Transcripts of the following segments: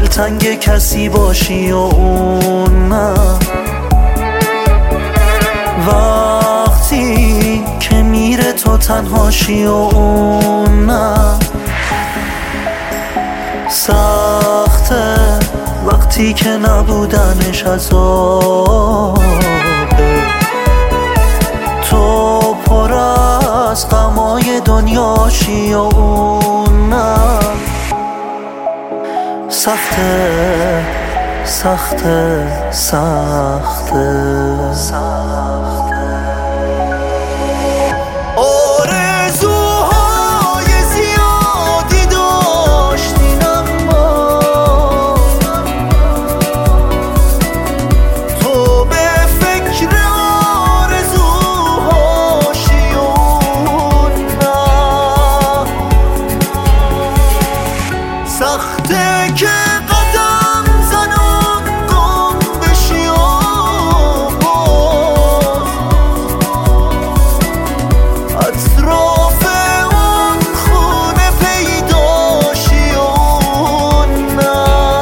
دلتنگ کسی باشی و اون نه، وقتی که میره تو تنهاشی و اون نه. سخته وقتی که نبودنش عذابه، تو پر از غمای دنیاشی و اون نه. سخته سخته سخته آرزوهای زیادی داشتین اما تو به فکر آرزوهاشی و نه. سخته که قدم زنم گم بشی و باز اطراف اون خونه پیداشی و نه.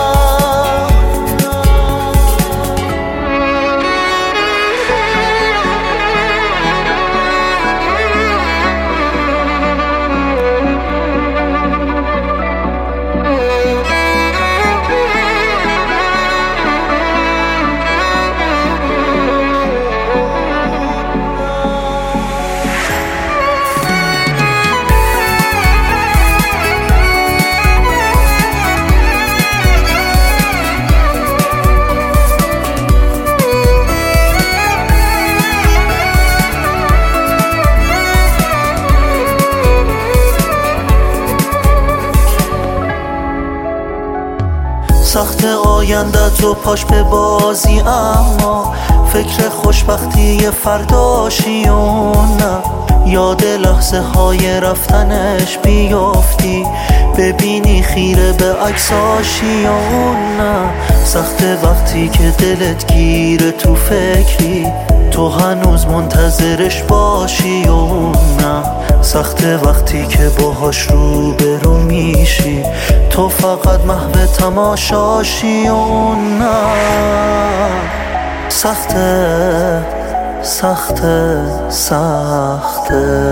سخت آینده تو پاش به بازی، اما فکر خوشبختی فرداشی و نه. یاد لحظه های رفتنش بیافتی، ببینی خیره به عکساشی و نه. سخت وقتی که دلت گیره تو فکری، تو هنوز منتظرش باشی و نه. سخت وقتی که باهاش روبرو میشی، تو فقط محو تماشاشی و نه. سخته سخته سخته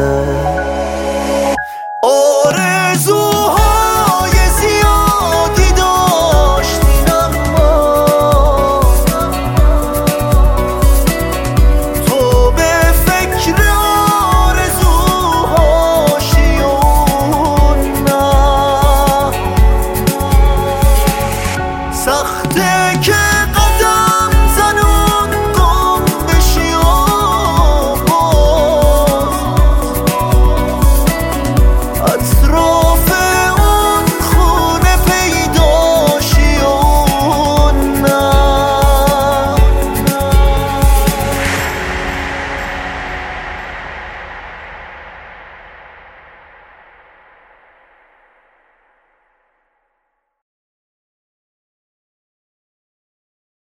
آرزوهای زیادی داشتین اما تو به فکر آرزوهاشی و نه. سخته که